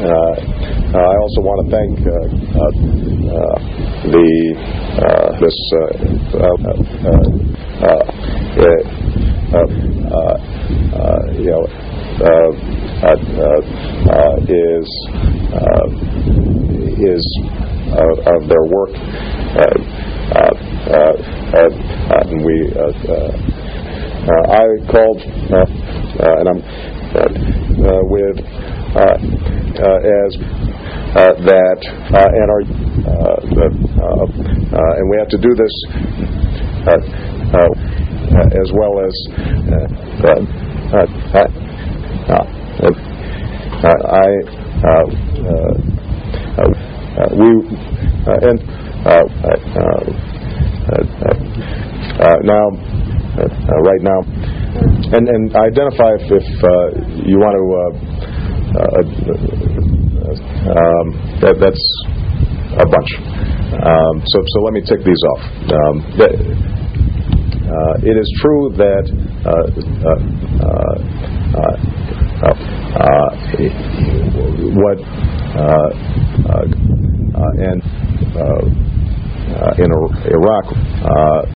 I also want to thank of their work, and I called, and I'm with as that, and we have to do this as well as right now, and identify if you want to. That's a bunch. So let me tick these off. It is true that what and in Iraq